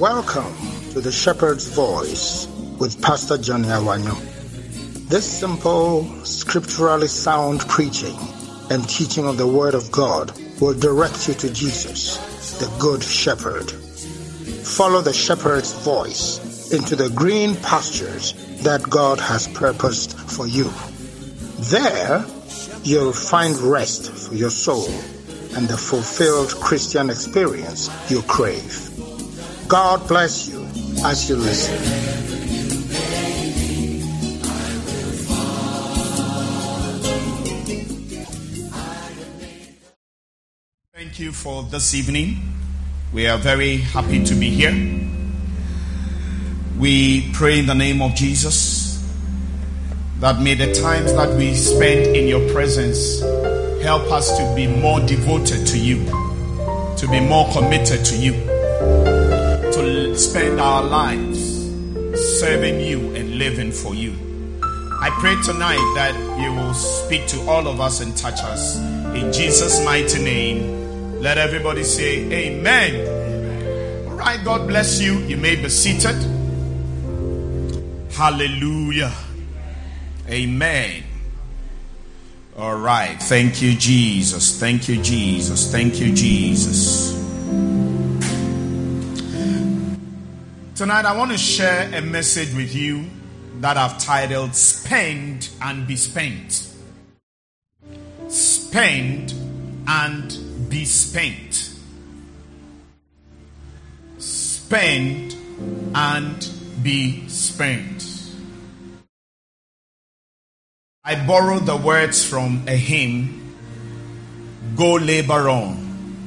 Welcome to the Shepherd's Voice with Pastor Johnny Awanyo. This simple, scripturally sound preaching and teaching of the Word of God will direct you to Jesus, the Good Shepherd. Follow the Shepherd's voice into the green pastures that God has purposed for you. There, you'll find rest for your soul and the fulfilled Christian experience you crave. God bless you as you listen. Thank you for this evening. We are very happy to be here. We pray in the name of Jesus that may the times that we spend in your presence help us to be more devoted to you, to be more committed to you, to spend our lives serving you and living for you. I pray tonight that you will speak to all of us and touch us. In Jesus' mighty name, let everybody say amen. All right, God bless you. You may be seated. Hallelujah. Amen. All right. Thank you, Jesus. Thank you, Jesus. Thank you, Jesus. Tonight, I want to share a message with you that I've titled Spend and Be Spent. Spend and be spent. Spend and be spent. I borrowed the words from a hymn, Go Labor On.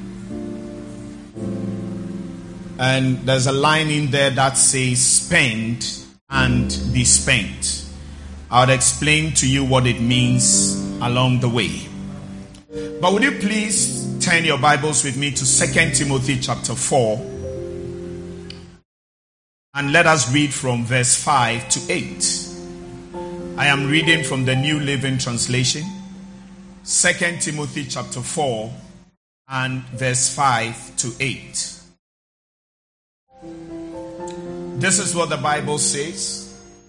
And there's a line in there that says, spend and be spent. I'll explain to you what it means along the way. But would you please turn your Bibles with me to 2 Timothy chapter 4. And let us read from verse 5 to 8. I am reading from the New Living Translation. 2 Timothy chapter 4 and verse 5 to 8. This is what the Bible says.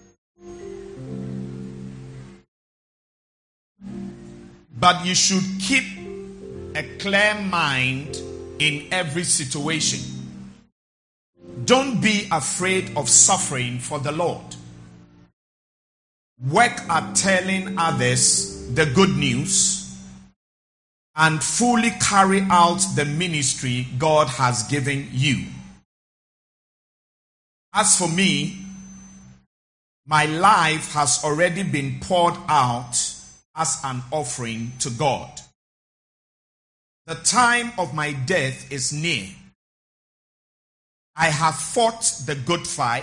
But you should keep a clear mind in every situation. Don't be afraid of suffering for the Lord. Work at telling others the good news and fully carry out the ministry God has given you. As for me, my life has already been poured out as an offering to God. The time of my death is near. I have fought the good fight.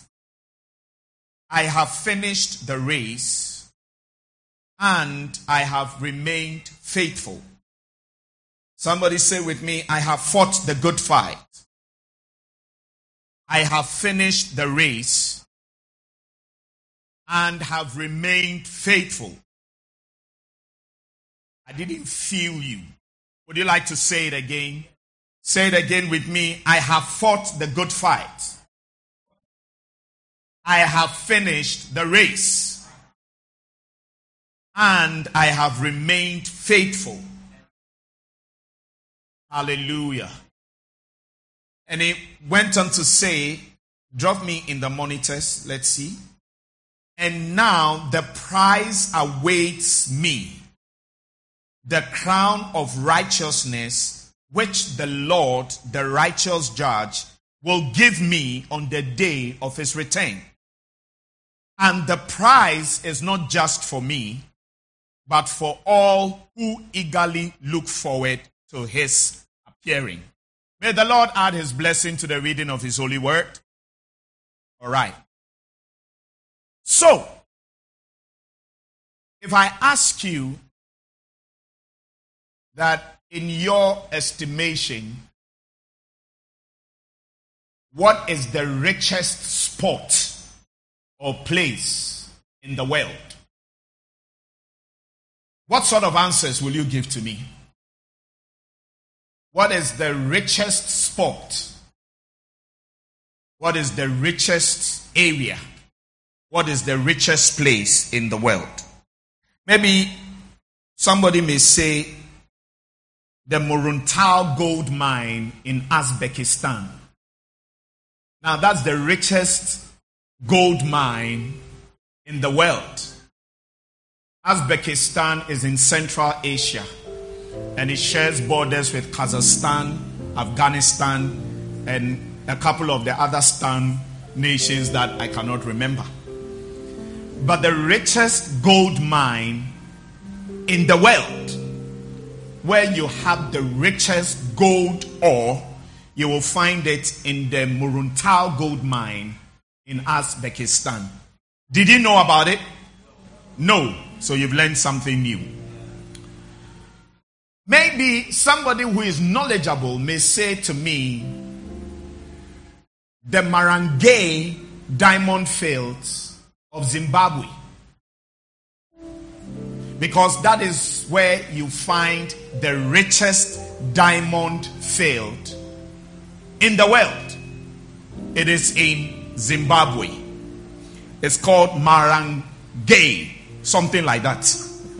I have finished the race, and I have remained faithful. Somebody say with me, I have fought the good fight. I have finished the race, and have remained faithful. I didn't feel you. Would you like to say it again? Say it again with me. I have fought the good fight. I have finished the race, and I have remained faithful. Hallelujah. And he went on to say, drop me in the monitors, let's see. And now the prize awaits me, the crown of righteousness, which the Lord, the righteous judge, will give me on the day of his return. And the prize is not just for me, but for all who eagerly look forward to his appearing. May the Lord add his blessing to the reading of his holy word. All right. So, if I ask you that in your estimation, what is the richest spot or place in the world? What sort of answers will you give to me? What is the richest spot What is the richest area? What is the richest place in the world? Maybe somebody may say the Muruntau gold mine in Uzbekistan. Now that's the richest gold mine in the world. Uzbekistan is in Central Asia and it shares borders with Kazakhstan, Afghanistan, and a couple of the other Stan nations that I cannot remember. But the richest gold mine in the world, where you have the richest gold ore, you will find it in the Muruntau gold mine in Uzbekistan. Did you know about it? No. So you've learned something new. Maybe somebody who is knowledgeable may say to me, the Marangay diamond fields of Zimbabwe. Because that is where you find the richest diamond field in the world. It is in Zimbabwe. It's called Marangay, something like that.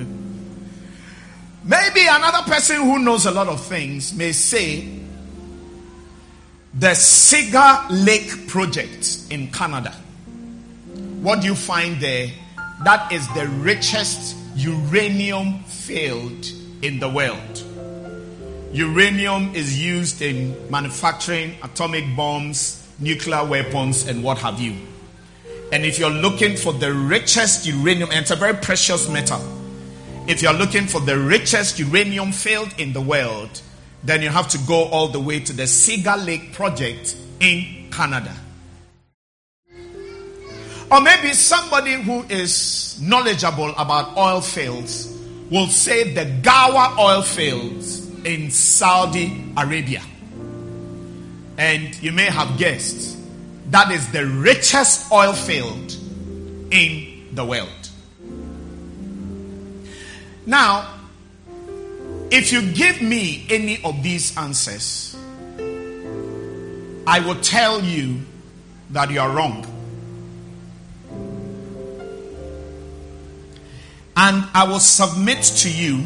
Maybe another person who knows a lot of things may say the Cigar Lake project in Canada. What do you find there? That is the richest uranium field in the world. Uranium is used in manufacturing atomic bombs, nuclear weapons, and what have you. And if you're looking for the richest uranium, and it's a very precious metal, if you're looking for the richest uranium field in the world, then you have to go all the way to the Cigar Lake project in Canada. Or maybe somebody who is knowledgeable about oil fields will say the Gawa oil fields in Saudi Arabia. And you may have guessed, that is the richest oil field in the world. Now, if you give me any of these answers, I will tell you that you are wrong. And I will submit to you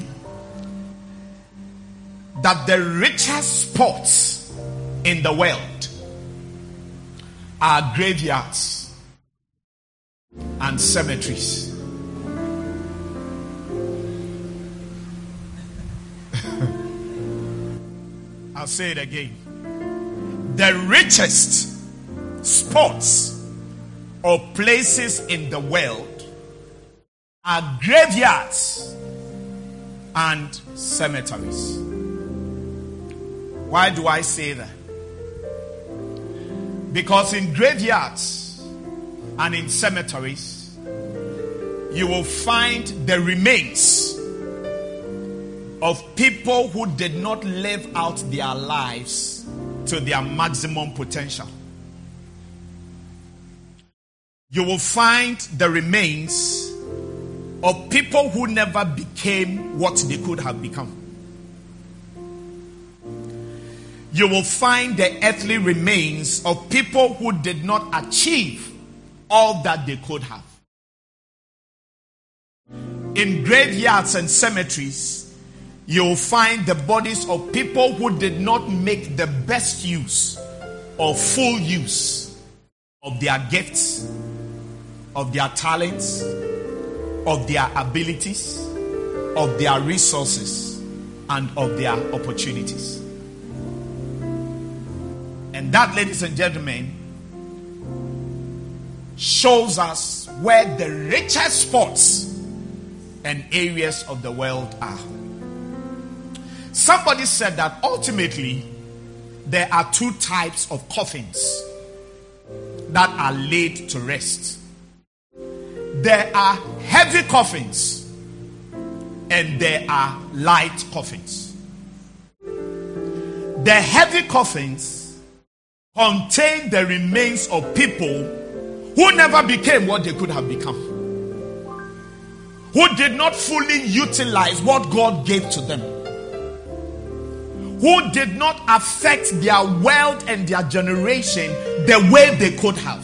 that the richest spots in the world are graveyards and cemeteries. I'll say it again. The richest spots or places in the world are graveyards and cemeteries. Why do I say that? Because in graveyards and in cemeteries, you will find the remains of people who did not live out their lives to their maximum potential. You will find the remains of people who never became what they could have become. You will find the earthly remains of people who did not achieve all that they could have. In graveyards and cemeteries, you'll find the bodies of people who did not make the best use or full use of their gifts, of their talents, of their abilities, of their resources, and of their opportunities. And that, ladies and gentlemen, shows us where the richest spots and areas of the world are. Somebody said that ultimately there are two types of coffins that are laid to rest. There are heavy coffins and there are light coffins. The heavy coffins contain the remains of people who never became what they could have become, who did not fully utilize what God gave to them, who did not affect their world and their generation the way they could have.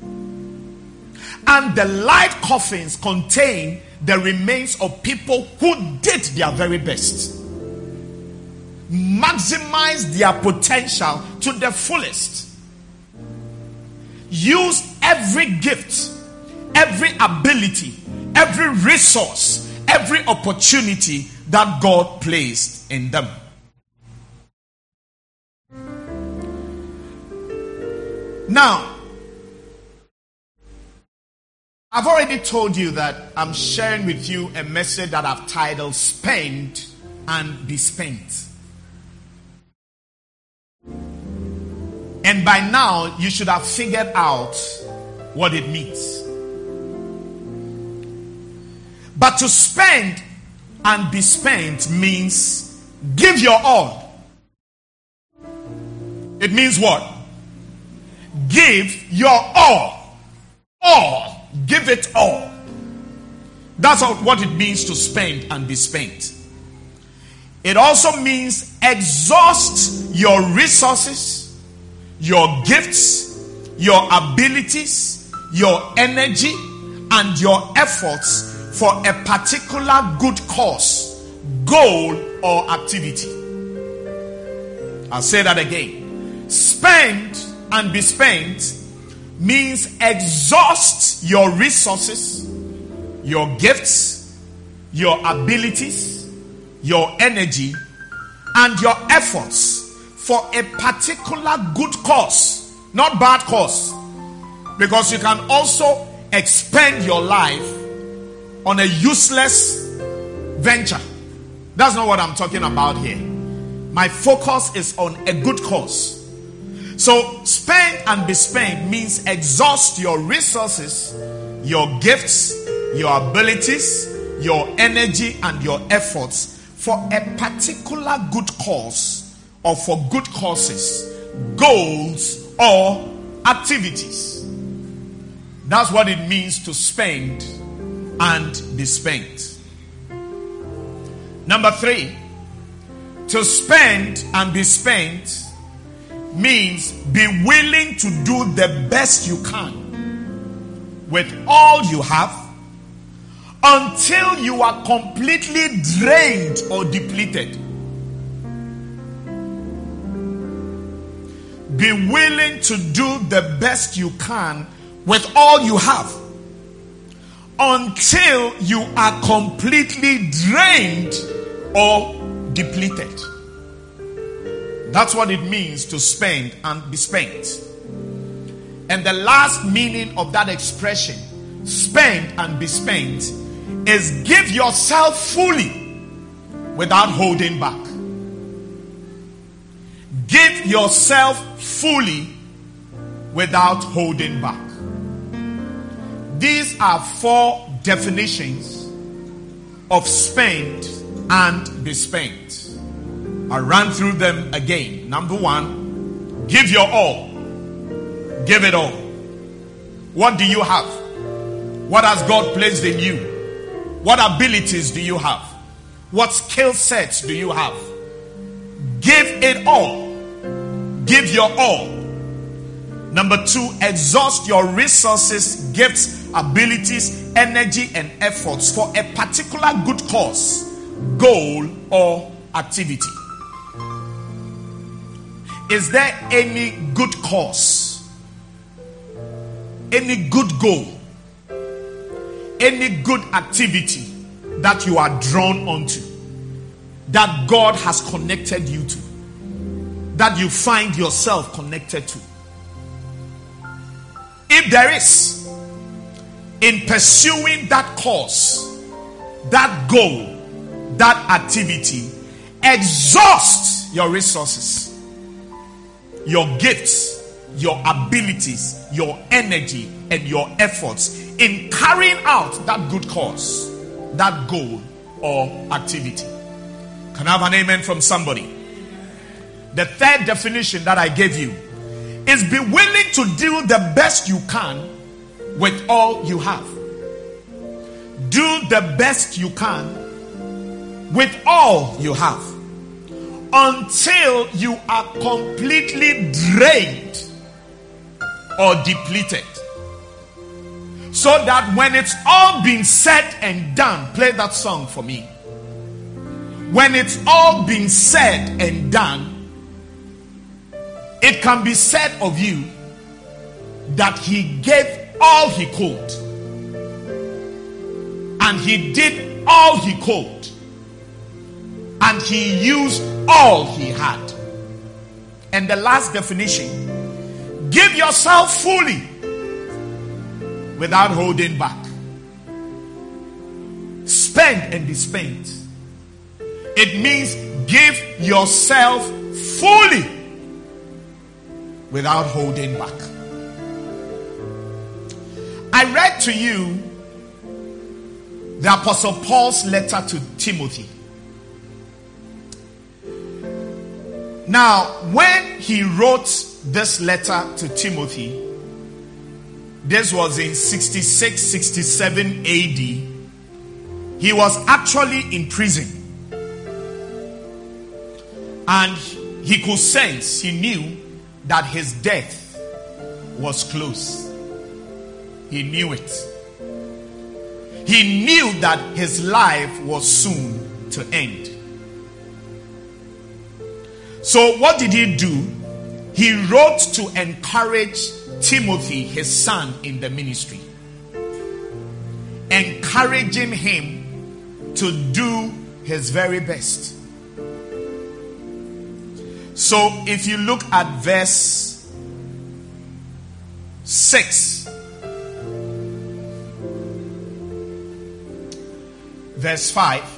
And the light coffins contain the remains of people who did their very best, maximized their potential to the fullest, used every gift, every ability, every resource, every opportunity that God placed in them. Now, I've already told you that I'm sharing with you a message that I've titled Spend and Be Spent. And by now, you should have figured out what it means. But to spend and be spent means give your all. It means what? Give your all. All. Give it all. That's what it means to spend and be spent. It also means exhaust your resources, your gifts, your abilities, your energy, and your efforts for a particular good cause, goal, or activity. I'll say that again. Spend and be spent means exhaust your resources, your gifts, your abilities, your energy, and your efforts for a particular good cause, not bad cause. Because you can also expend your life on a useless venture. That's not what I'm talking about here. My focus is on a good cause. So spend and be spent means exhaust your resources, your gifts, your abilities, your energy, and your efforts for a particular good cause or for good causes, goals, or activities. That's what it means to spend and be spent. Number 3, to spend and be spent means be willing to do the best you can with all you have until you are completely drained or depleted. Be willing to do the best you can with all you have until you are completely drained or depleted. That's what it means to spend and be spent. And the last meaning of that expression, spend and be spent, is give yourself fully without holding back. Give yourself fully without holding back. These are 4 definitions of spend and be spent. I'll run through them again. Number 1, give your all. Give it all. What do you have? What has God placed in you? What abilities do you have? What skill sets do you have? Give it all. Give your all. Number 2, exhaust your resources, gifts, abilities, energy, and efforts for a particular good cause, goal, or activity. Is there any good cause, any good goal, any good activity that you are drawn onto, that God has connected you to, that you find yourself connected to? If there is, in pursuing that cause, that goal, that activity, exhaust your resources, your gifts, your abilities, your energy, and your efforts in carrying out that good cause, that goal or activity. Can I have an amen from somebody? The 3rd definition that I gave you is be willing to do the best you can with all you have. Do the best you can with all you have until you are completely drained or depleted. So that when it's all been said and done, play that song for me. When it's all been said and done, it can be said of you that he gave all he could. And he did all he could. And he used all he had. And the last definition, give yourself fully without holding back. Spend and be spent. It means give yourself fully without holding back. I read to you the Apostle Paul's letter to Timothy. Now, when he wrote this letter to Timothy, this was in 66, 67 AD. He was actually in prison. And he could sense, he knew that his death was close. He knew it. He knew that his life was soon to end. So what did he do? He wrote to encourage Timothy, his son, in the ministry, encouraging him to do his very best. So if you look at verse 6, verse 5,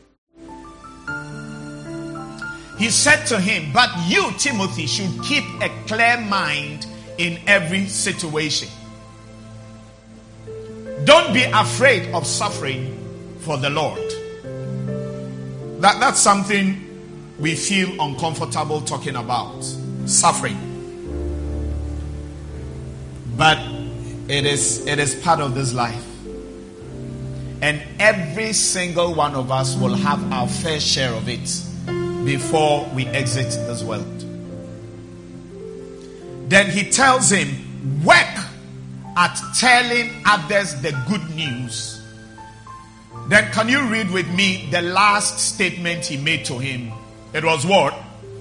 he said to him, "But you, Timothy, should keep a clear mind in every situation. Don't be afraid of suffering for the Lord." That's something we feel uncomfortable talking about, suffering. But it is part of this life. And every single one of us will have our fair share of it before we exit this world. Then he tells him, work at telling others the good news. Then can you read with me the last statement he made to him? It was what?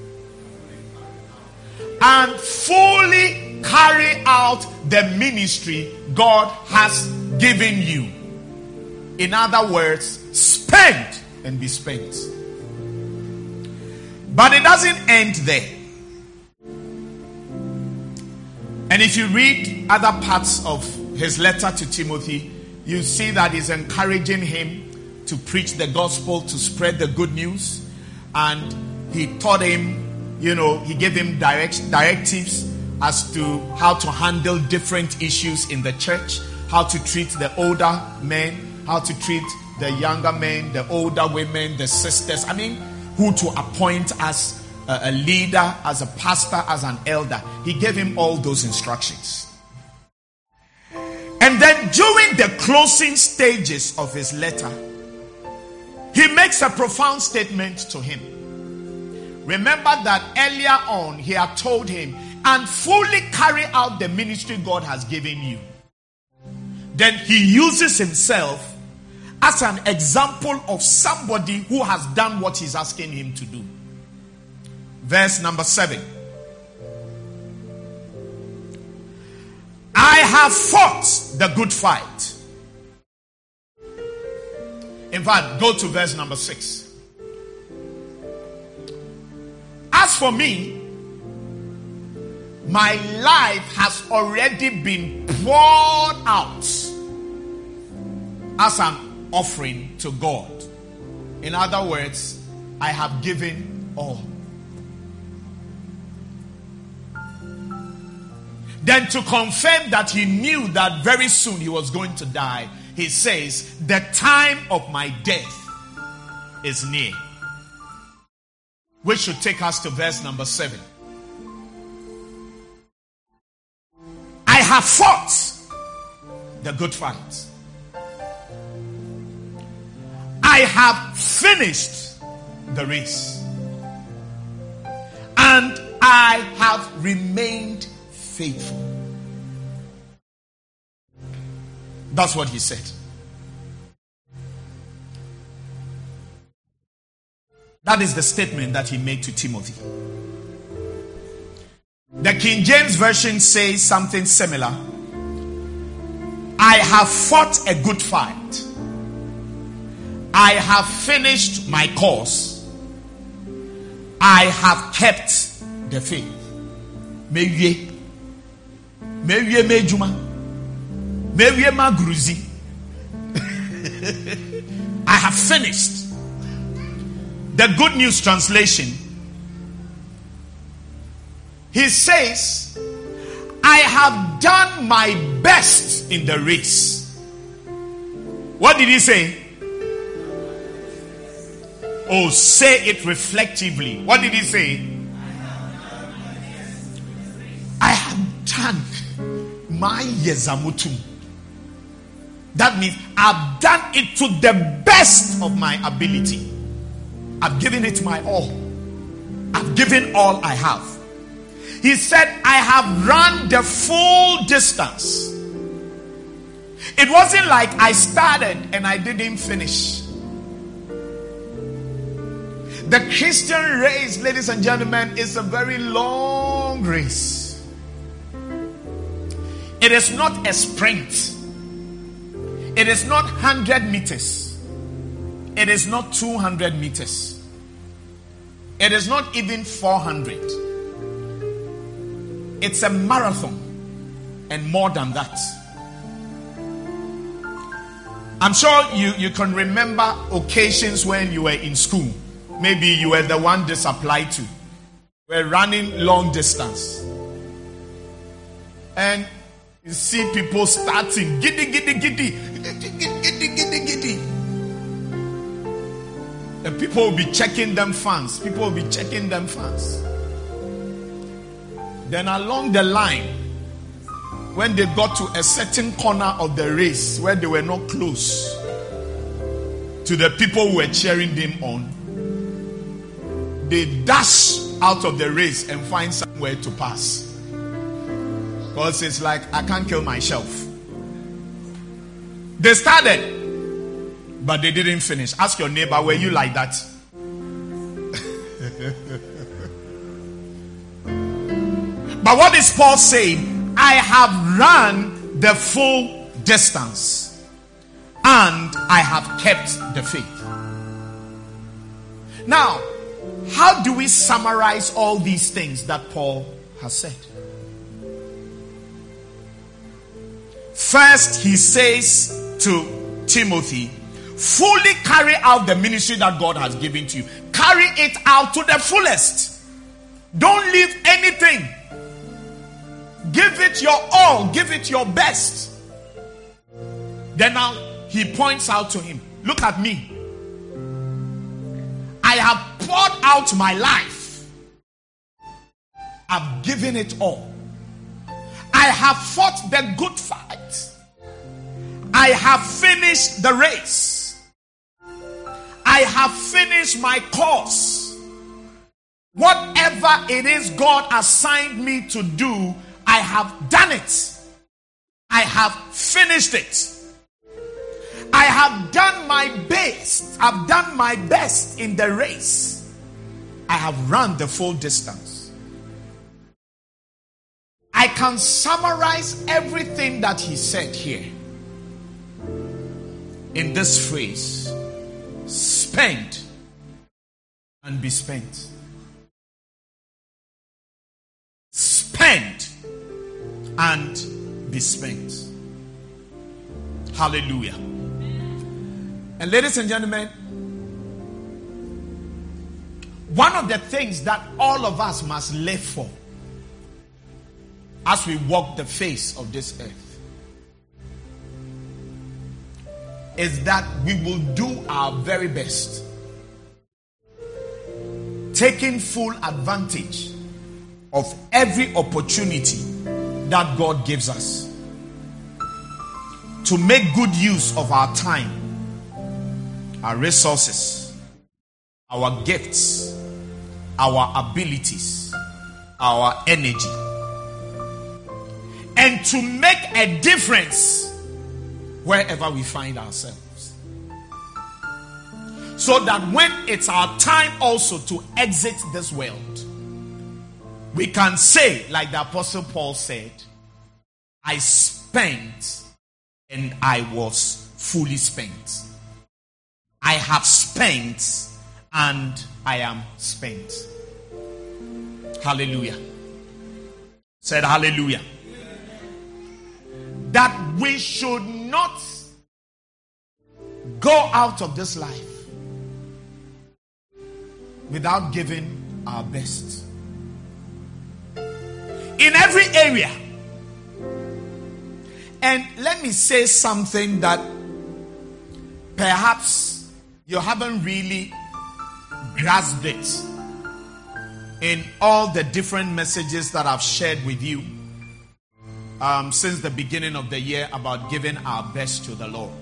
And fully carry out the ministry God has given you. In other words, spend and be spent. But it doesn't end there. And if you read other parts of his letter to Timothy, you see that he's encouraging him to preach the gospel, to spread the good news. And he taught him, he gave him directives as to how to handle different issues in the church, how to treat the older men, how to treat the younger men, the older women, the sisters. Who to appoint as a leader, as a pastor, as an elder. He gave him all those instructions. And then during the closing stages of his letter, he makes a profound statement to him. Remember that earlier on he had told him, and fully carry out the ministry God has given you. Then he uses himself as an example of somebody who has done what he's asking him to do. Verse number 7. I have fought the good fight. In fact, go to verse number 6. As for me, my life has already been poured out as an offering to God. In other words, I have given all. Then to confirm that he knew that very soon he was going to die, he says, the time of my death is near. Which should take us to verse number 7. I have fought the good fight. I have finished the race. And I have remained faithful. That's what he said. That is the statement that he made to Timothy. The King James Version says something similar. I have fought a good fight. I have finished my course. I have kept the faith. Mewie mejuma. Mewie magruzi. I have finished. The Good News Translation, he says, I have done my best in the race. What did he say? Oh, say it reflectively. What did he say? I have done my yezamutum. That means I've done it to the best of my ability. I've given it my all. I've given all I have. He said, I have run the full distance. It wasn't like I started and I didn't finish. The Christian race, ladies and gentlemen, is a very long race. It is not a sprint. It is not 100 meters. It is not 200 meters. It is not even 400. It's a marathon and more than that. I'm sure you can remember occasions when you were in school. Maybe you were the one this applied to. We're running long distance. And you see people starting giddy. And people will be checking them fans. Then along the line, when they got to a certain corner of the race where they were not close to the people who were cheering them on, they dash out of the race and find somewhere to pass. Because it's like, I can't kill myself. They started, but they didn't finish. Ask your neighbor, were you like that? But what is Paul saying? I have run the full distance and I have kept the faith. Now, how do we summarize all these things that Paul has said? First, he says to Timothy, fully carry out the ministry that God has given to you. Carry it out to the fullest. Don't leave anything. Give it your all. Give it your best. Then now he points out to him, look at me. I have poured out my life. I've given it all. I have fought the good fight. I have finished the race. I have finished my course. Whatever it is God assigned me to do, I have done it. I have finished it. I have done my best. I've done my best in the race. I have run the full distance. I can summarize everything that he said here in this phrase: spend and be spent. Spend and be spent. Hallelujah. And ladies and gentlemen, one of the things that all of us must live for as we walk the face of this earth is that we will do our very best, taking full advantage of every opportunity that God gives us to make good use of our time, our resources, our gifts, our abilities, our energy, and to make a difference wherever we find ourselves. So that when it's our time also to exit this world, we can say, like the Apostle Paul said, I spent and I was fully spent. I have spent and I am spent. Hallelujah. Said hallelujah. That we should not go out of this life without giving our best. In every area. And let me say something that perhaps you haven't really grasped it in all the different messages that I've shared with you since the beginning of the year about giving our best to the Lord.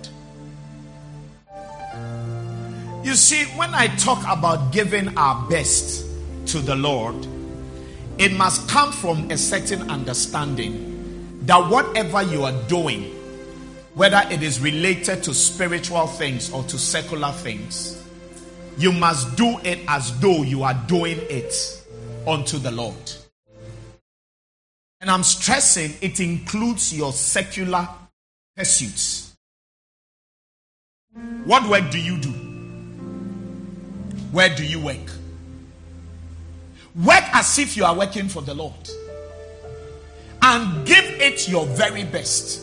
You see, when I talk about giving our best to the Lord, it must come from a certain understanding that whatever you are doing, whether it is related to spiritual things or to secular things, you must do it as though you are doing it unto the Lord. And I'm stressing it includes your secular pursuits. What work do you do? Where do you work? Work as if you are working for the Lord. And give it your very best.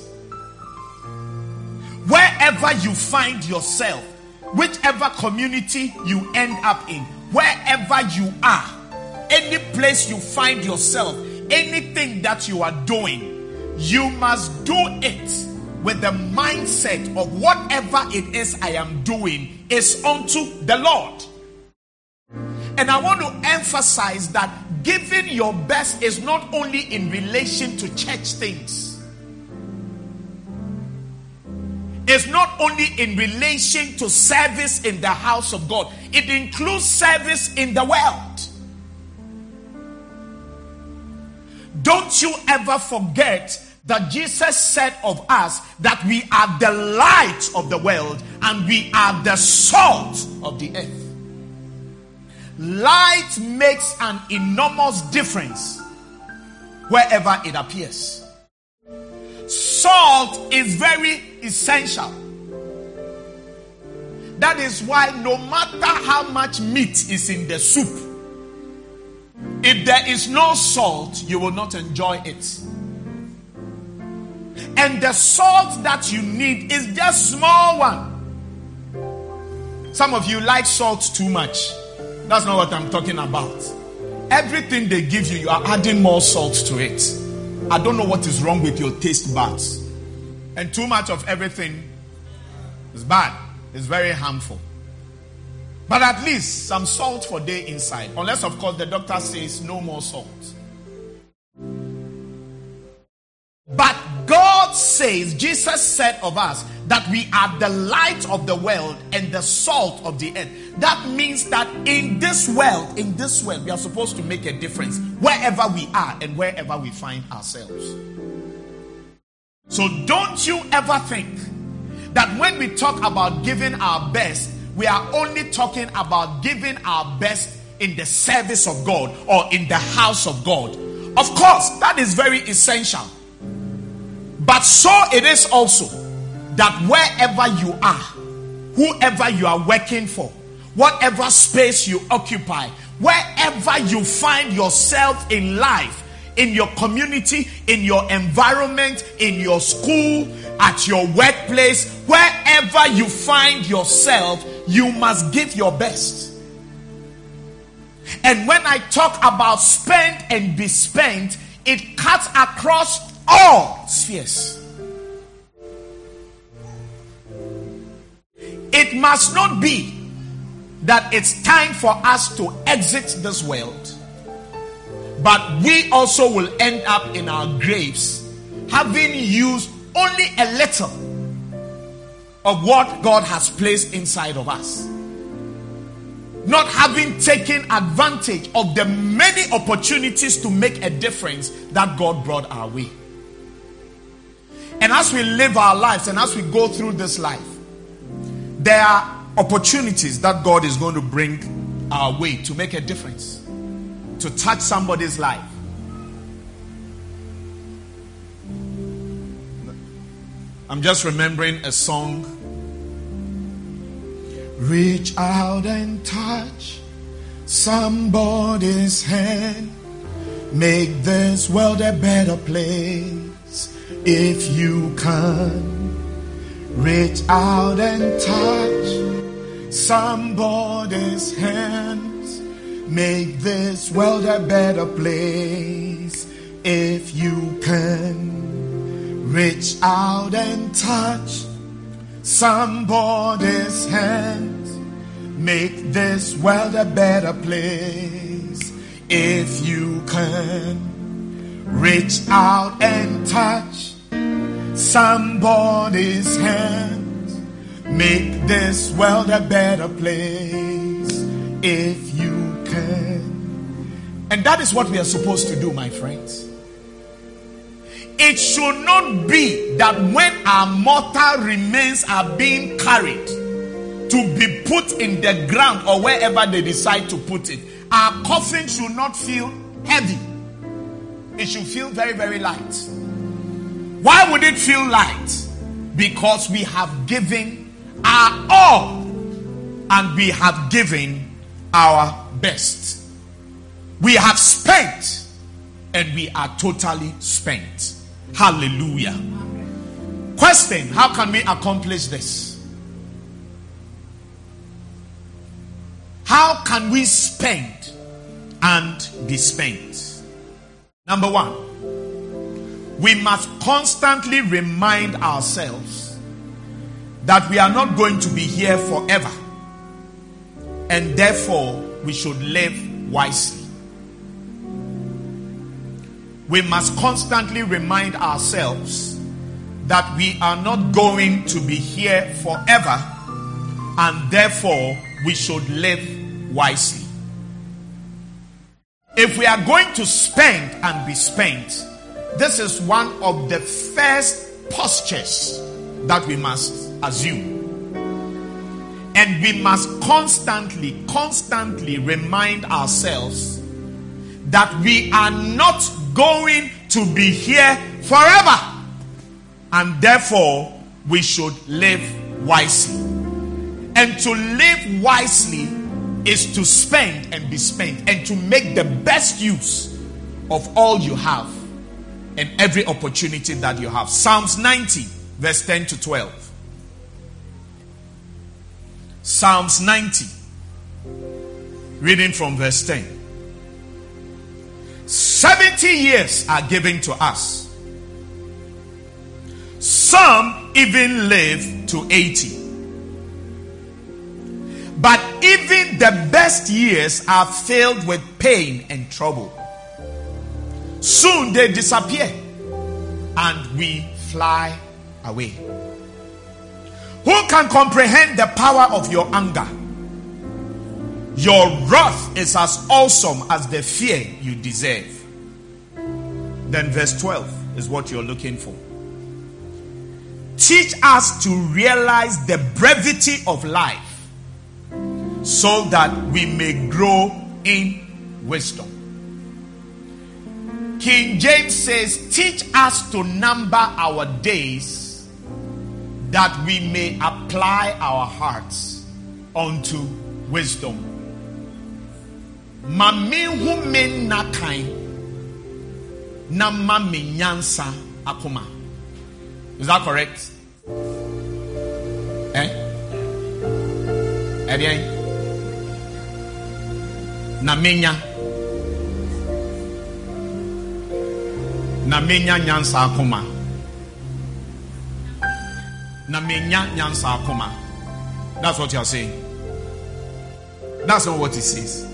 Wherever you find yourself, whichever community you end up in, wherever you are, any place you find yourself, anything that you are doing, you must do it with the mindset of whatever it is I am doing is unto the Lord. And I want to emphasize that giving your best is not only in relation to church things. It's not only in relation to service in the house of God. It includes service in the world. Don't you ever forget that Jesus said of us that we are the light of the world and we are the salt of the earth. Light makes an enormous difference wherever it appears. Salt is very essential. That is why no matter how much meat is in the soup, if there is no salt, you will not enjoy it. And the salt that you need is just small one. Some of you like salt too much. That's not what I'm talking about. Everything they give you, you are adding more salt to it. I don't know what is wrong with your taste buds. And too much of everything is bad. It's very harmful. But at least some salt for day inside. Unless, of course, the doctor says no more salt. But God says, Jesus said of us, that we are the light of the world and the salt of the earth. That means that in this world, we are supposed to make a difference wherever we are and wherever we find ourselves. So don't you ever think that when we talk about giving our best, we are only talking about giving our best in the service of God or in the house of God. Of course, that is very essential. But so it is also that wherever you are, whoever you are working for, whatever space you occupy, wherever you find yourself in life, in your community, in your environment, in your school, at your workplace, wherever you find yourself, you must give your best. And when I talk about spend and be spent, it cuts across all spheres. It must not be that it's time for us to exit this world, but we also will end up in our graves having used only a little of what God has placed inside of us, not having taken advantage of the many opportunities to make a difference that God brought our way. And as we live our lives and as we go through this life, there are opportunities that God is going to bring our way to make a difference, to touch somebody's life. I'm just remembering a song. Reach out and touch somebody's hand. Make this world a better place if you can. Reach out and touch somebody's hands. Make this world a better place if you can. Reach out and touch somebody's hands. Make this world a better place if you can. Reach out and touch somebody's hands. Make this world a better place if you can. And that is what we are supposed to do, my friends. It should not be that when our mortal remains are being carried to be put in the ground or wherever they decide to put it, our coffin should not feel heavy. It should feel very, very light. Why would it feel light? Because we have given our all and we have given our best. We have spent and we are totally spent. Hallelujah. Question: how can we accomplish this? How can we spend and be spent? Number one, we must constantly remind ourselves that we are not going to be here forever, and therefore we should live wisely. We must constantly remind ourselves that we are not going to be here forever, and therefore we should live wisely. If we are going to spend and be spent, this is one of the first postures that we must assume. And we must constantly remind ourselves that we are not going to be here forever, and therefore we should live wisely. And to live wisely is to spend and be spent, and to make the best use of all you have and every opportunity that you have. Psalms 90 verse 10 to 12. Psalms 90, reading from verse 10. 70 years are given to us. Some even live to 80. But even the best years are filled with pain and trouble. Soon they disappear and we fly away. Who can comprehend the power of your anger? Your wrath is as awesome as the fear you deserve. Then verse 12 is what you're looking for. Teach us to realize the brevity of life, so that we may grow in wisdom. King James says, teach us to number our days, that we may apply our hearts unto wisdom. Mami hume nakai na mami nyansa akoma. Is that correct? Na menya nyansa akoma. Na menya nyansa akoma. That's what you are saying. That's not what it says.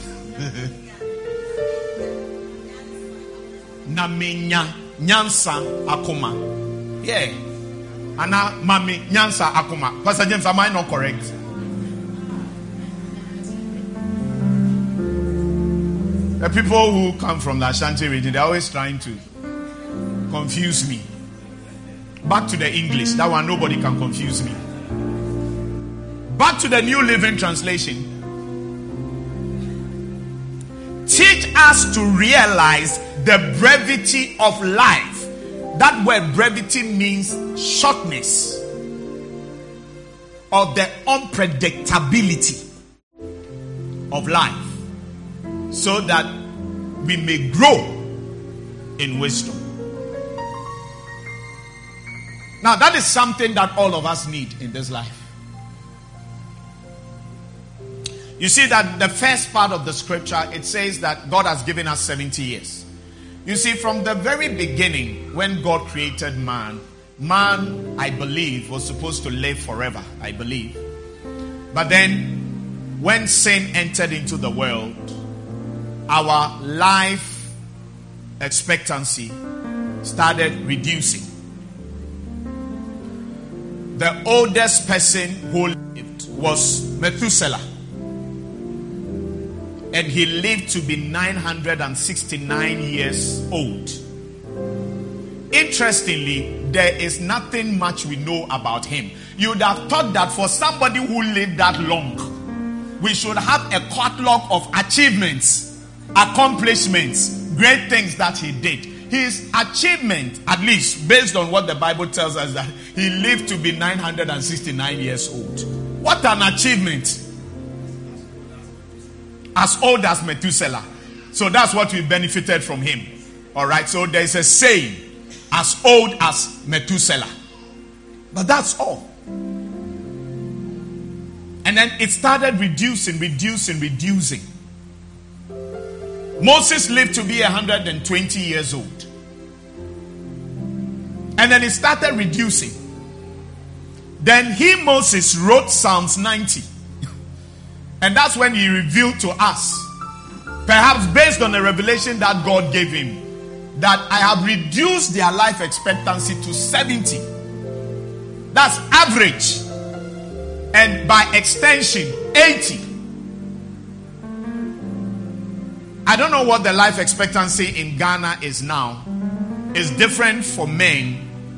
Na menya nyansa akoma. Yeah. Ana mami nyansa akoma. Pastor James, am I not correct? The people who come from the Ashanti region, they're always trying to confuse me. Back to the English. That one, nobody can confuse me. Back to the New Living Translation. Teach us to realize the brevity of life. That word brevity means shortness or the unpredictability of life, so that we may grow in wisdom. Now, that is something that all of us need in this life. You see that the first part of the scripture, it says that God has given us 70 years. You see, from the very beginning, when God created man, I believe, was supposed to live forever, I believe. But then, when sin entered into the world, our life expectancy started reducing. The oldest person who lived was Methuselah, and he lived to be 969 years old. Interestingly, there is nothing much we know about him. You would have thought that for somebody who lived that long, we should have a catalog of achievements, accomplishments, great things that he did. His achievement, at least based on what the Bible tells us, that he lived to be 969 years old. What an achievement! As old as Methuselah. So that's what we benefited from him. Alright, so there's a saying, as old as Methuselah. But that's all. And then it started reducing. Moses lived to be 120 years old. And then it started reducing. Then Moses, wrote Psalms 90. And that's when he revealed to us, perhaps based on the revelation that God gave him, that I have reduced their life expectancy to 70. That's average. And by extension, 80. I don't know what the life expectancy in Ghana is now. It's different for men.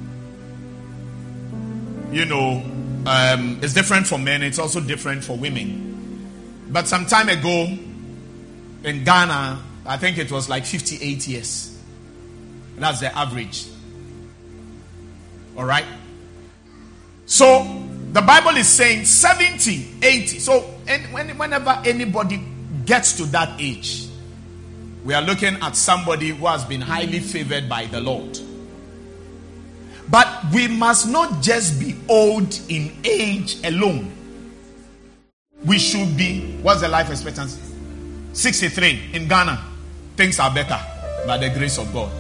It's different for men. It's also different for women. But some time ago, in Ghana, I think it was like 58 years. That's the average. Alright? So, the Bible is saying 70, 80. So, whenever anybody gets to that age, we are looking at somebody who has been highly favored by the Lord. But we must not just be old in age alone. We should be, what's the life expectancy? 63 in Ghana. Things are better by the grace of God.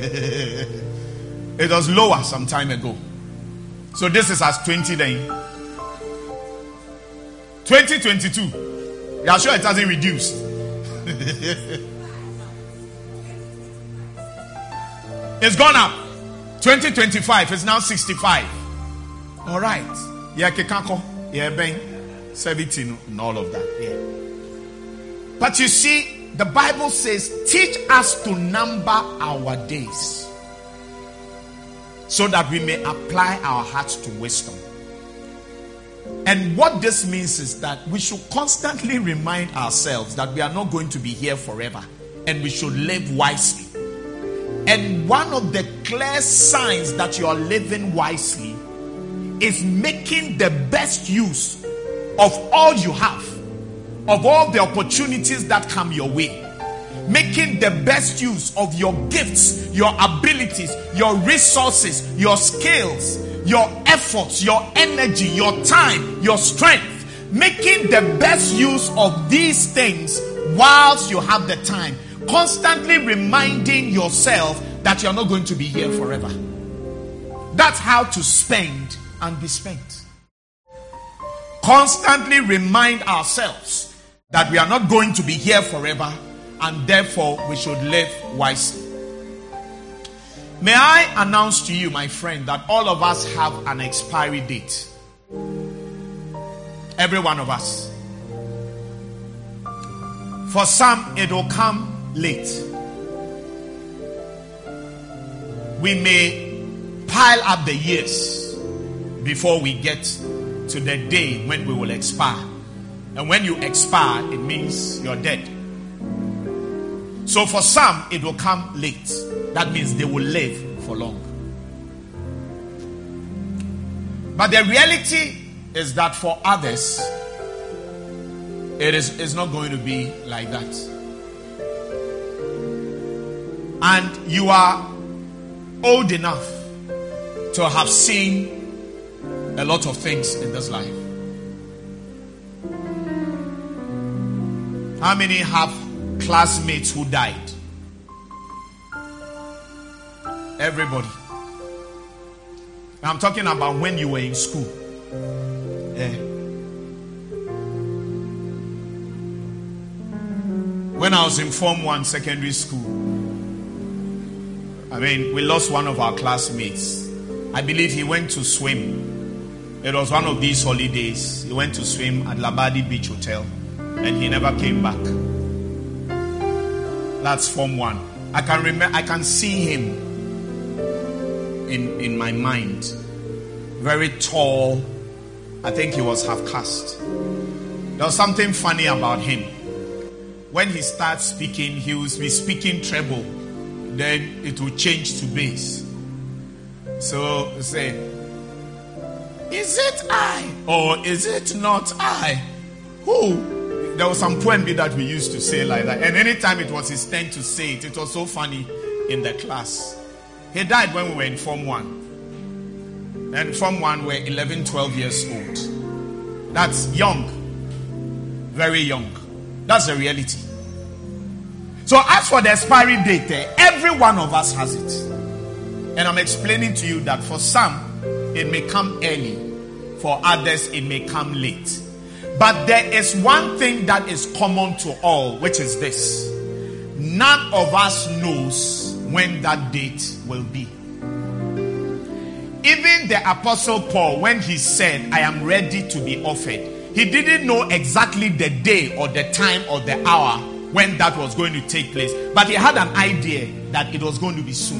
It was lower some time ago. So this is as 20 then. 2022. You are sure it hasn't reduced? It's gone up. 2025 is now 65. All right. Yeah, Kekako. Yeah, Ben. 17 and all of that. Yeah. But you see, the Bible says, teach us to number our days, so that we may apply our hearts to wisdom. And what this means is that we should constantly remind ourselves that we are not going to be here forever, and we should live wisely. And one of the clear signs that you are living wisely is making the best use of all you have, of all the opportunities that come your way. Making the best use of your gifts, your abilities, your resources, your skills, your efforts, your energy, your time, your strength. Making the best use of these things whilst you have the time. Constantly reminding yourself that you're not going to be here forever. That's how to spend and be spent. Constantly remind ourselves that we are not going to be here forever, and therefore we should live wisely. May I announce to you, my friend, that all of us have an expiry date. Every one of us. For some, it will come late. We may pile up the years before we get to the day when we will expire. And when you expire, it means you're dead. So for some, it will come late. That means they will live for long. But the reality is that for others, it's not going to be like that. And you are old enough to have seen a lot of things in this life. How many have classmates who died? Everybody. I'm talking about when you were in school. Yeah. When I was in Form 1 secondary school, we lost one of our classmates. I believe he went to swim. It was one of these holidays. He went to swim at Labadi Beach Hotel and he never came back. That's Form 1. I can remember, I can see him in my mind. Very tall. I think he was half caste. There was something funny about him. When he starts speaking, he will be speaking treble. Then it will change to bass. So say, is it I or is it not I? Who? There was some poem that we used to say like that. And anytime it was his turn to say it, it was so funny in the class. He died when we were in Form 1. And Form 1 were 11, 12 years old. That's young. Very young. That's the reality. So as for the expiry date, every one of us has it. And I'm explaining to you that for some, it may come early. For others, it may come late. But there is one thing that is common to all, which is this. None of us knows when that date will be. Even the Apostle Paul, when he said, I am ready to be offered, he didn't know exactly the day or the time or the hour when that was going to take place. But he had an idea that it was going to be soon.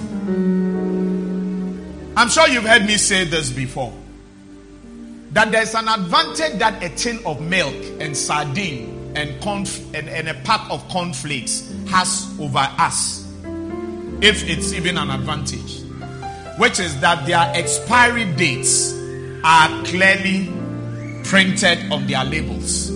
I'm sure you've heard me say this before. That there's an advantage that a tin of milk and sardine and a pack of cornflakes has over us. If it's even an advantage. Which is that their expiry dates are clearly printed on their labels.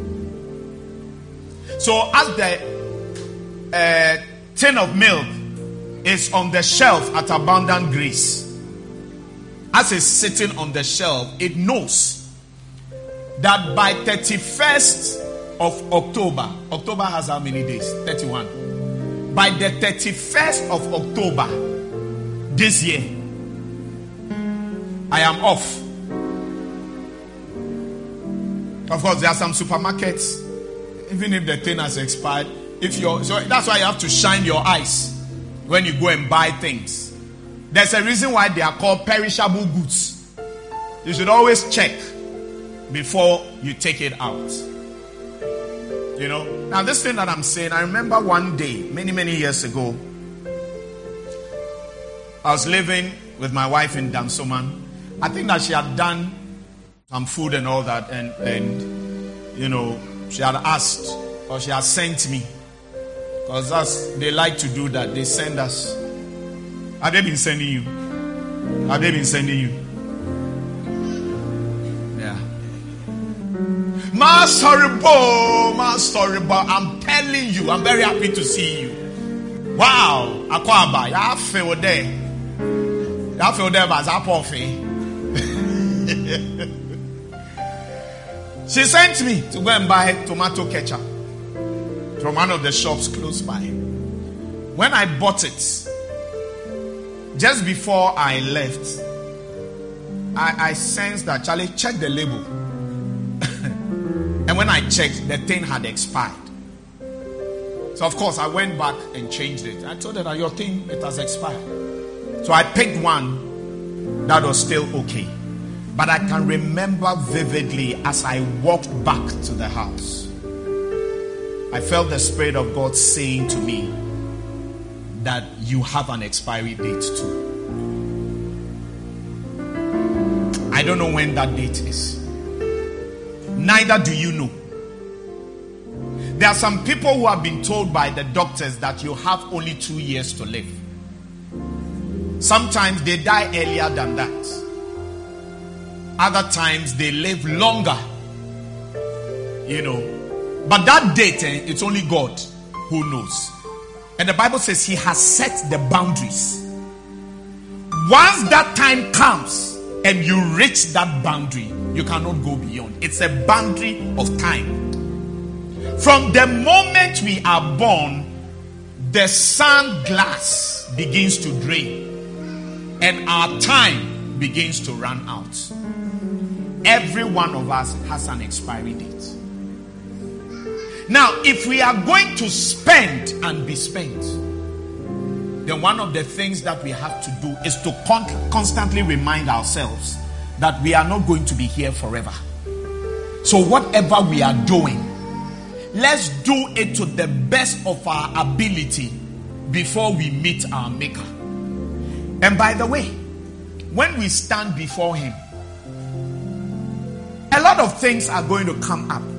So as the tin of milk is on the shelf at Abundant Grace, as it's sitting on the shelf, it knows that by 31st of October has how many days? 31. By the 31st of October this year, I am off. Of course, there are some supermarkets, even if the thing has expired, so that's why you have to shine your eyes when you go and buy things. There's a reason why they are called perishable goods. You should always check before you take it out. You know, now this thing that I'm saying, I remember one day, many years ago, I was living with my wife in Dansoman. I think that she had done some food and all that, and you know, she had asked or she had sent me, because they like to do that. They send us. Have they been sending you? Have they been sending you? Yeah. Master Bo, I'm telling you, I'm very happy to see you. Wow, Akwaba, I feel there. I feel there, but she sent me to go and buy tomato ketchup from one of the shops close by. When I bought it, just before I left, I sensed that Charlie checked the label. And when I checked, the thing had expired. So of course I went back and changed it. I told her that your thing, it has expired. So I picked one that was still okay. But I can remember vividly as I walked back to the house, I felt the Spirit of God saying to me that you have an expiry date too. I don't know when that date is. Neither do you know. There are some people who have been told by the doctors that you have only 2 years to live. Sometimes they die earlier than that. Other times they live longer. But that date, it's only God who knows. And the Bible says he has set the boundaries. Once that time comes and you reach that boundary, you cannot go beyond. It's a boundary of time. From the moment we are born, the sun glass begins to drain and our time begins to run out. Every one of us has an expiry date. Now, if we are going to spend and be spent, then one of the things that we have to do is to constantly remind ourselves that we are not going to be here forever. So whatever we are doing, let's do it to the best of our ability before we meet our Maker. And by the way, when we stand before him, a lot of things are going to come up.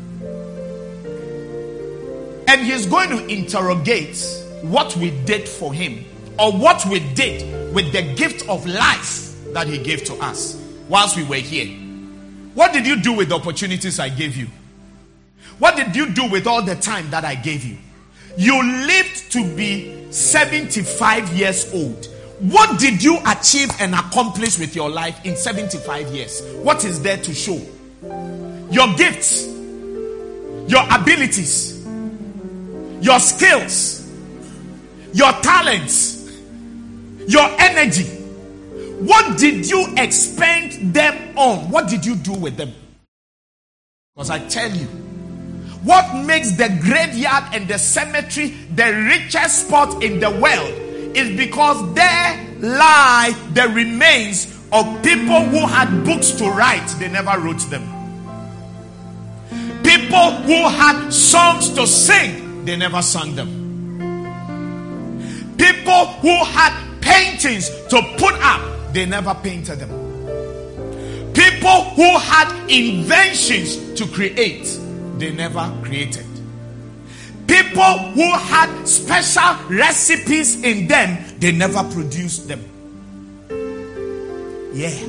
And he's going to interrogate what we did for him, or what we did with the gift of life that he gave to us whilst we were here. What did you do with the opportunities I gave you? What did you do with all the time that I gave you? You lived to be 75 years old. What did you achieve and accomplish with your life in 75 years? What is there to show? Your gifts, your abilities, your skills, your talents, your energy. What did you expend them on? What did you do with them? Because I tell you, what makes the graveyard and the cemetery the richest spot in the world is because there lie the remains of people who had books to write, they never wrote them. People who had songs to sing, they never sang them. People who had paintings to put up, they never painted them. People who had inventions to create, they never created. People who had special recipes in them, they never produced them. Yeah.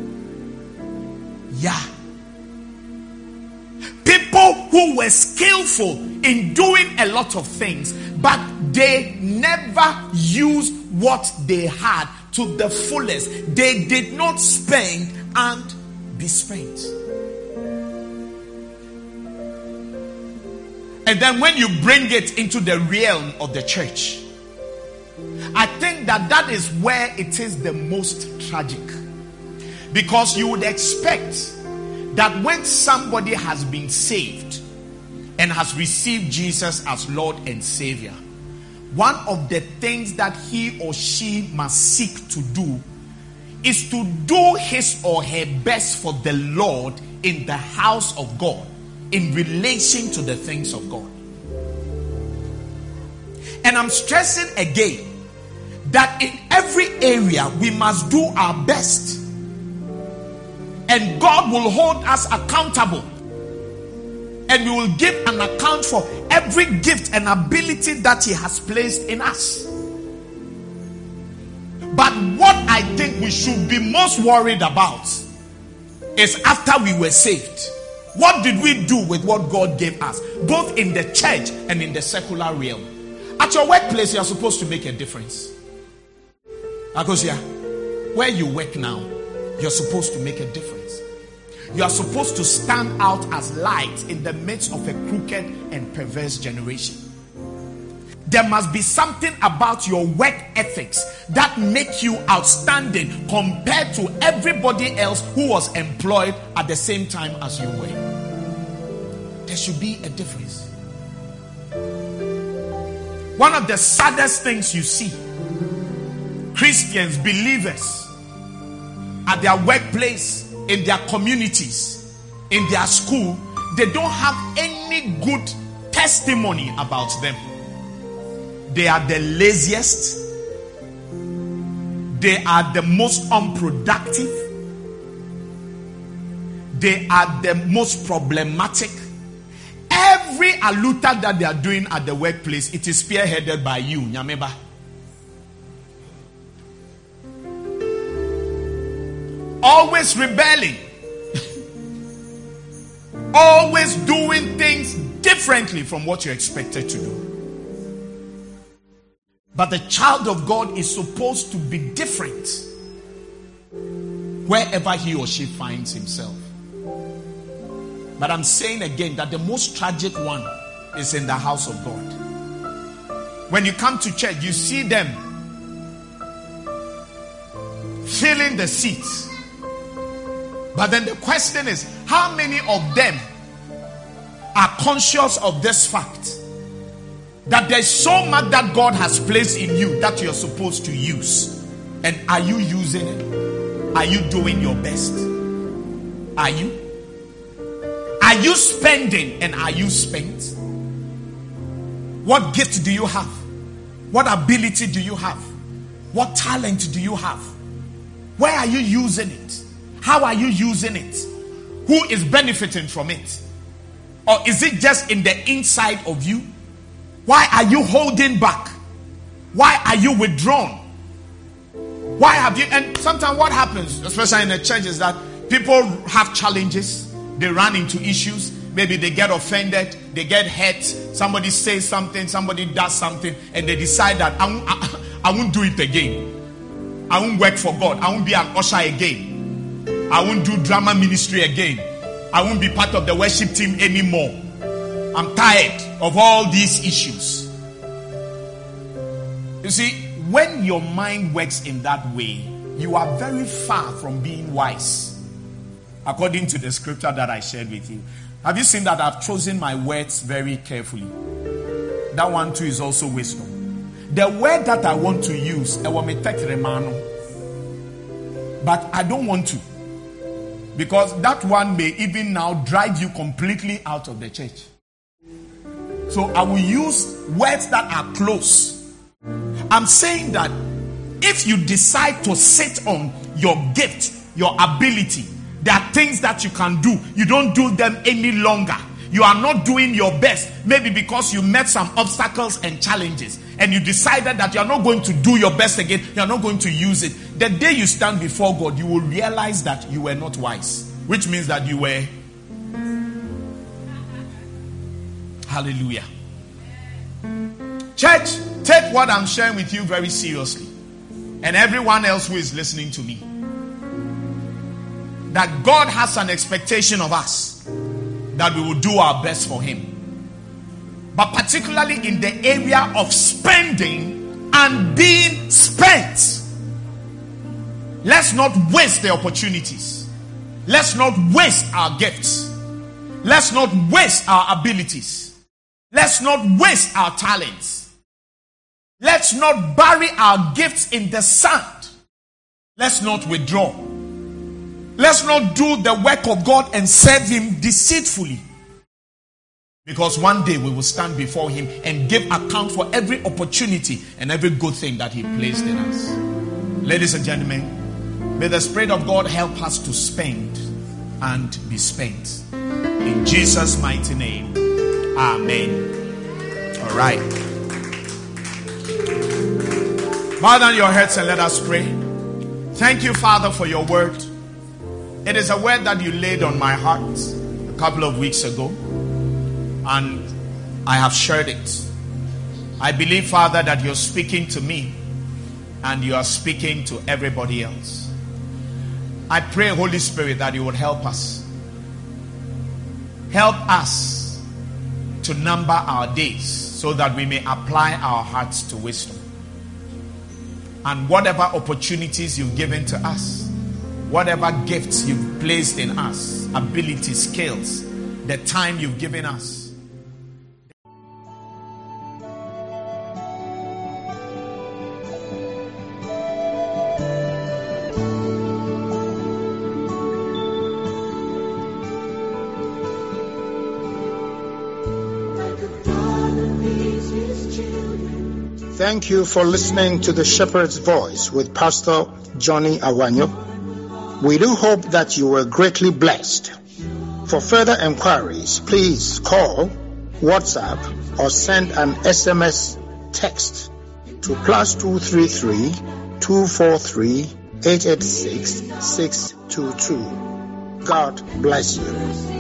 People who were skillful in doing a lot of things, but they never used what they had to the fullest. They did not spend and be spent. And then when you bring it into the realm of the church, I think that is where it is the most tragic. Because you would expect that when somebody has been saved and has received Jesus as Lord and Savior, one of the things that he or she must seek to do is to do his or her best for the Lord in the house of God, in relation to the things of God. And I'm stressing again that in every area we must do our best, and God will hold us accountable, and we will give an account for every gift and ability that he has placed in us. But what I think we should be most worried about is after we were saved, what did we do with what God gave us, both in the church and in the secular realm? At your workplace, you are supposed to make a difference. Akosia, where you work now, you're supposed to make a difference. You are supposed to stand out as light in the midst of a crooked and perverse generation. There must be something about your work ethics that make you outstanding compared to everybody else who was employed at the same time as you were. There should be a difference. One of the saddest things you see, Christians, believers, at their workplace, in their communities, in their school, they don't have any good testimony about them. They are the laziest. They are the most unproductive. they are the most problematic. Every aluta that they are doing at the workplace, it is spearheaded by you, Nyameba. Always rebelling. Always doing things differently from what you're expected to do. But the child of God is supposed to be different wherever he or she finds himself. But I'm saying again that the most tragic one is in the house of God. When you come to church, you see them filling the seats. But then the question is, how many of them are conscious of this fact? That there's so much that God has placed in you that you're supposed to use. And are you using it? Are you doing your best? Are you? Are you spending and are you spent? What gift do you have? What ability do you have? What talent do you have? Where are you using it? How are you using it? Who is benefiting from it? Or is it just in the inside of you? Why are you holding back? Why are you withdrawn? Why have you? And sometimes what happens, especially in the church, is that people have challenges. They run into issues. Maybe they get offended. They get hurt. Somebody says something. Somebody does something. And they decide that I won't do it again. I won't work for God. I won't be an usher again. I won't do drama ministry again. I won't be part of the worship team anymore. I'm tired of all these issues. You see, when your mind works in that way, you are very far from being wise. According to the scripture that I shared with you. Have you seen that I've chosen my words very carefully? That one too is also wisdom. The word that I want to use, but I don't want to. Because that one may even now drive you completely out of the church. So I will use words that are close. I'm saying that if you decide to sit on your gift, your ability, there are things that you can do. You don't do them any longer. You are not doing your best. Maybe because you met some obstacles and challenges. And you decided that you are not going to do your best again. You are not going to use it. The day you stand before God, you will realize that you were not wise. Which means that you were. Hallelujah. Church, take what I'm sharing with you very seriously. And everyone else who is listening to me. That God has an expectation of us. That we will do our best for Him. But particularly in the area of spending and being spent. Let's not waste the opportunities. Let's not waste our gifts. Let's not waste our abilities. Let's not waste our talents. Let's not bury our gifts in the sand. Let's not withdraw. Let's not do the work of God and serve Him deceitfully. Because one day we will stand before Him and give account for every opportunity and every good thing that He placed in us. Ladies and gentlemen, may the Spirit of God help us to spend and be spent. In Jesus' mighty name, amen. All right. Bow down your heads and let us pray. Thank you, Father, for your word. It is a word that you laid on my heart a couple of weeks ago, and I have shared it. I believe, Father, that you're speaking to me and you are speaking to everybody else. I pray, Holy Spirit, that you would help us. Help us to number our days so that we may apply our hearts to wisdom. And whatever opportunities you've given to us, whatever gifts you've placed in us, abilities, skills, the time you've given us, Thank you for listening to The Shepherd's Voice with Pastor Johnny Awanyo. We do hope that you were greatly blessed. For further enquiries, please call, WhatsApp, or send an SMS text to +233 243 886 622. God bless you.